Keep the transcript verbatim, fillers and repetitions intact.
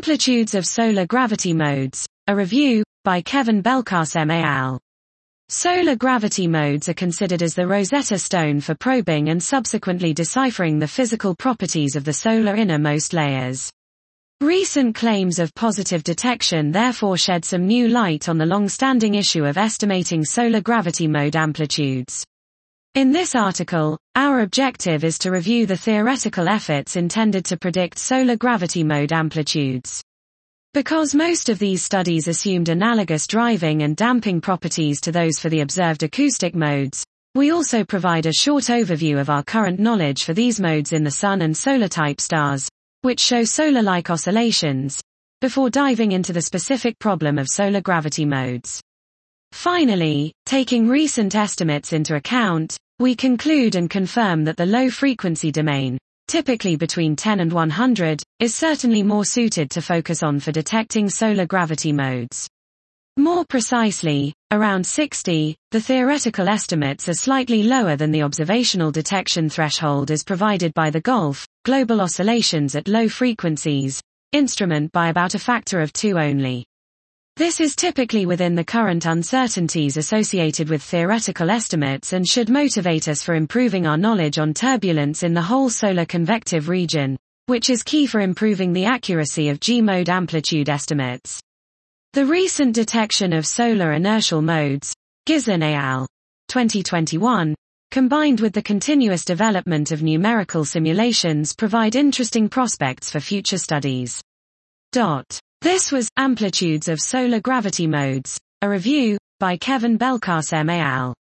Amplitudes of solar gravity modes, a review, by Kevin Belkacem et al. Solar gravity modes are considered as the Rosetta Stone for probing and subsequently deciphering the physical properties of the solar innermost layers. Recent claims of positive detection therefore shed some new light on the long-standing issue of estimating solar gravity mode amplitudes. In this article, our objective is to review the theoretical efforts intended to predict solar gravity mode amplitudes. Because most of these studies assumed analogous driving and damping properties to those for the observed acoustic modes, we also provide a short overview of our current knowledge for these modes in the Sun and solar-type stars, which show solar-like oscillations, before diving into the specific problem of solar gravity modes. Finally, taking recent estimates into account, we conclude and confirm that the low-frequency domain, typically between ten and one hundred, is certainly more suited to focus on for detecting solar gravity modes. More precisely, around sixty, the theoretical estimates are slightly lower than the observational detection threshold as provided by the GOLF, Global Oscillations at Low Frequencies, instrument by about a factor of two only. This is typically within the current uncertainties associated with theoretical estimates and should motivate us for improving our knowledge on turbulence in the whole solar convective region, which is key for improving the accuracy of G-mode amplitude estimates. The recent detection of solar inertial modes, Gizon et al. twenty twenty-one, combined with the continuous development of numerical simulations provide interesting prospects for future studies. Dot. This was Amplitudes of Solar Gravity Modes, a review, by Kevin Belkacem et al.